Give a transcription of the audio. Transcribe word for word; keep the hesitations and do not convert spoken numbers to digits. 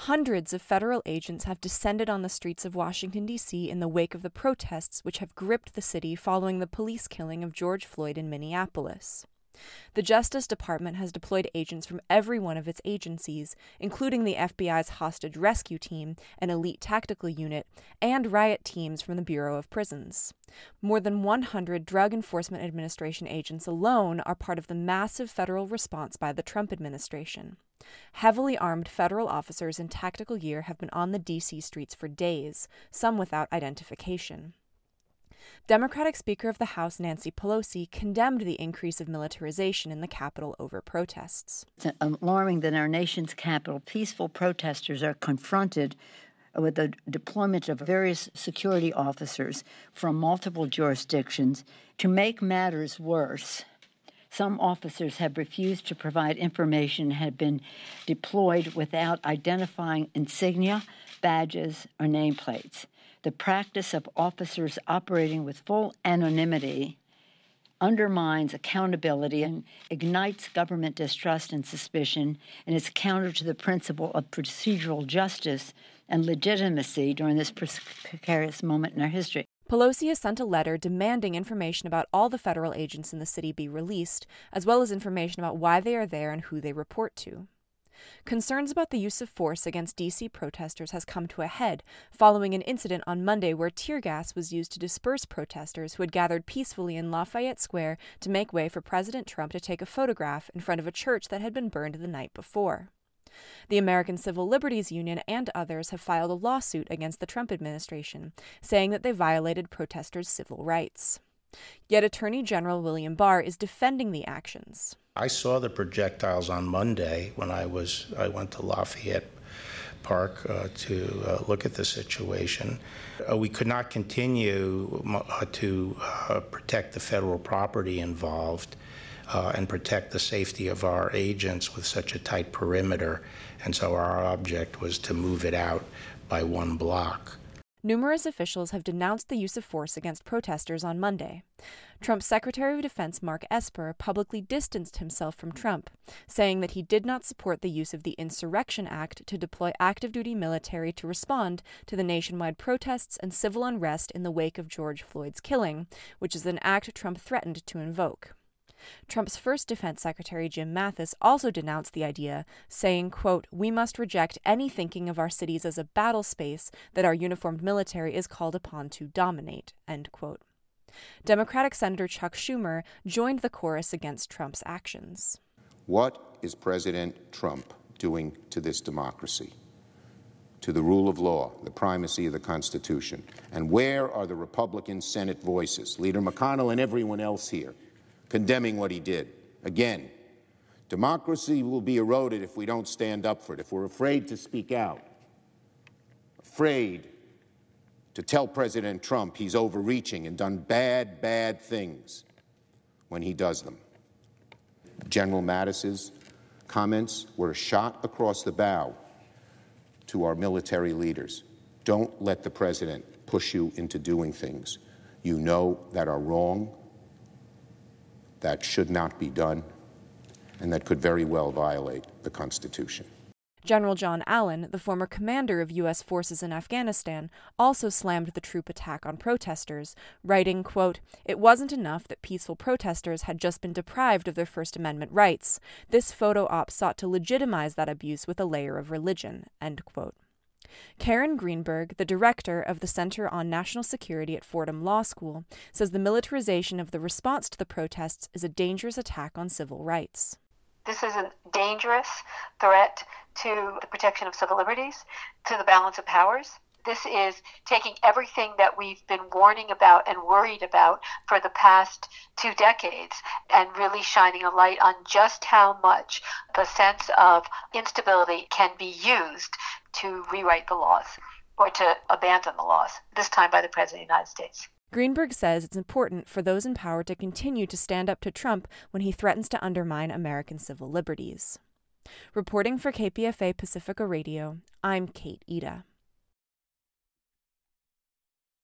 Hundreds of federal agents have descended on the streets of Washington, D C in the wake of the protests which have gripped the city following the police killing of George Floyd in Minneapolis. The Justice Department has deployed agents from every one of its agencies, including the F B I's Hostage Rescue Team, an elite tactical unit, and riot teams from the Bureau of Prisons. More than one hundred Drug Enforcement Administration agents alone are part of the massive federal response by the Trump administration. Heavily armed federal officers in tactical gear have been on the D C streets for days, some without identification. Democratic Speaker of the House Nancy Pelosi condemned the increase of militarization in the Capitol over protests. It's alarming that in our nation's capital, peaceful protesters are confronted with the deployment of various security officers from multiple jurisdictions. To make matters worse, some officers have refused to provide information and have been deployed without identifying insignia, badges, or nameplates. The practice of officers operating with full anonymity undermines accountability and ignites government distrust and suspicion, and is counter to the principle of procedural justice and legitimacy during this precarious moment in our history. Pelosi has sent a letter demanding information about all the federal agents in the city be released, as well as information about why they are there and who they report to. Concerns about the use of force against D C protesters has come to a head following an incident on Monday where tear gas was used to disperse protesters who had gathered peacefully in Lafayette Square to make way for President Trump to take a photograph in front of a church that had been burned the night before. The American Civil Liberties Union and others have filed a lawsuit against the Trump administration, saying that they violated protesters' civil rights. Yet Attorney General William Barr is defending the actions. I saw the projectiles on Monday when I was I went to Lafayette Park uh, to uh, look at the situation. Uh, we could not continue uh, to uh, protect the federal property involved uh, and protect the safety of our agents with such a tight perimeter, and so our object was to move it out by one block. Numerous officials have denounced the use of force against protesters on Monday. Trump's Secretary of Defense Mark Esper publicly distanced himself from Trump, saying that he did not support the use of the Insurrection Act to deploy active-duty military to respond to the nationwide protests and civil unrest in the wake of George Floyd's killing, which is an act Trump threatened to invoke. Trump's first defense secretary, Jim Mathis, also denounced the idea, saying, quote, "We must reject any thinking of our cities as a battle space that our uniformed military is called upon to dominate," end quote. Democratic Senator Chuck Schumer joined the chorus against Trump's actions. What is President Trump doing to this democracy, to the rule of law, the primacy of the Constitution? And where are the Republican Senate voices, Leader McConnell and everyone else here, condemning what he did? Again, democracy will be eroded if we don't stand up for it, if we're afraid to speak out, afraid to tell President Trump he's overreaching and done bad, bad things when he does them. General Mattis's comments were a shot across the bow to our military leaders. Don't let the president push you into doing things you know that are wrong, that should not be done, and that could very well violate the Constitution. General John Allen, the former commander of U S forces in Afghanistan, also slammed the troop attack on protesters, writing, quote, "It wasn't enough that peaceful protesters had just been deprived of their First Amendment rights. This photo op sought to legitimize that abuse with a layer of religion," end quote. Karen Greenberg, the director of the Center on National Security at Fordham Law School, says the militarization of the response to the protests is a dangerous attack on civil rights. This is a dangerous threat to the protection of civil liberties, to the balance of powers. This is taking everything that we've been warning about and worried about for the past two decades and really shining a light on just how much the sense of instability can be used to rewrite the laws or to abandon the laws, this time by the President of the United States. Greenberg says it's important for those in power to continue to stand up to Trump when he threatens to undermine American civil liberties. Reporting for K P F A Pacifica Radio, I'm Kate Ida.